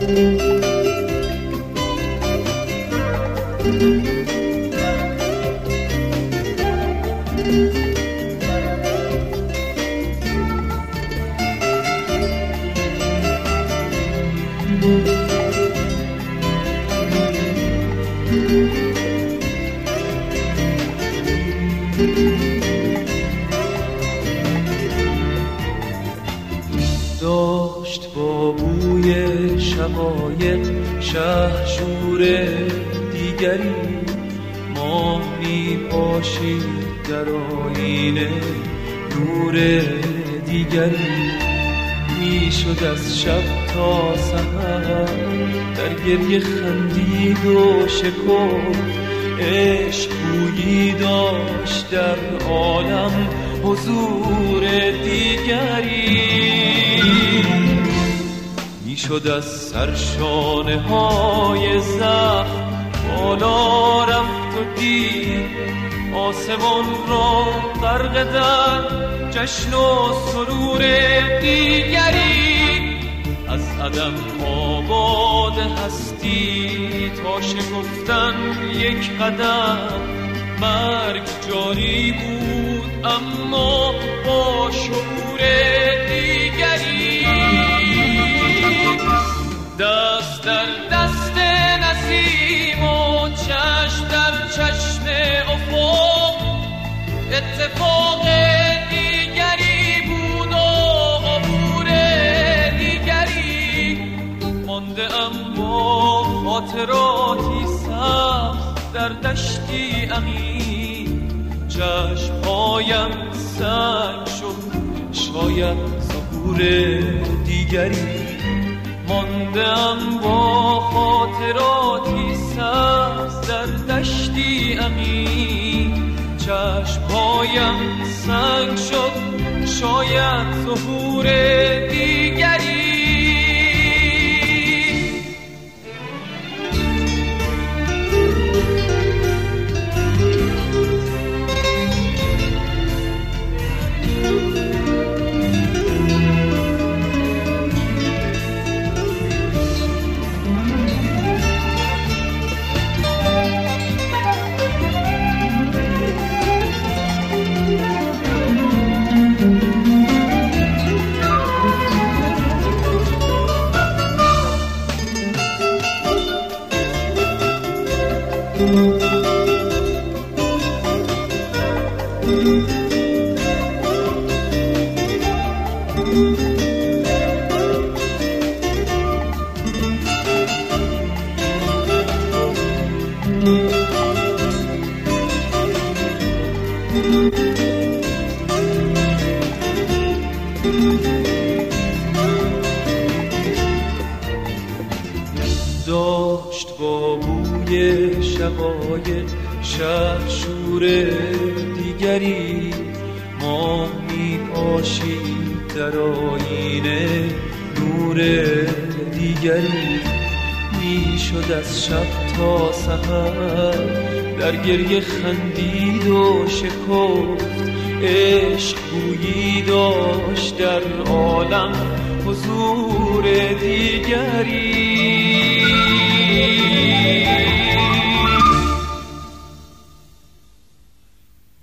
داشت با بوی شقایق شهشور دیگری، ماه می پاشید در آینه نور دیگری. می شد از شب تا سحر در گریه خندید و شکفت، عشق بویی داشت در عالم حضور دیگری. می شد از سرشانه های زخم بالا رفت و دید آسمان را غرق در جشن و سرور دیگری. از عدم آباد هستی تا شکفتن یک قدم، مرگ جاری بود اما با شعور دیگری. دست در دست نسیم و چشم در چشم افق، اتفاق دیگری بود و عبور دیگری. مانده ام با خاطراتی سبز در دشتی عمیق، چشمهایم سنگ شد شاید ظهور دیگری. مانده ام با خاطراتی سبز در دشتی عمیق، چشمهایم سنگ شد شاید ظهور دیگری. داشت با بوی شقایق شهشور دیگری، ماه می پاشید در آینه نور دیگری. می شد از شب تا سحر در گریه خندید و شکفت، عشق بویی داشت در عالم حضور دیگری.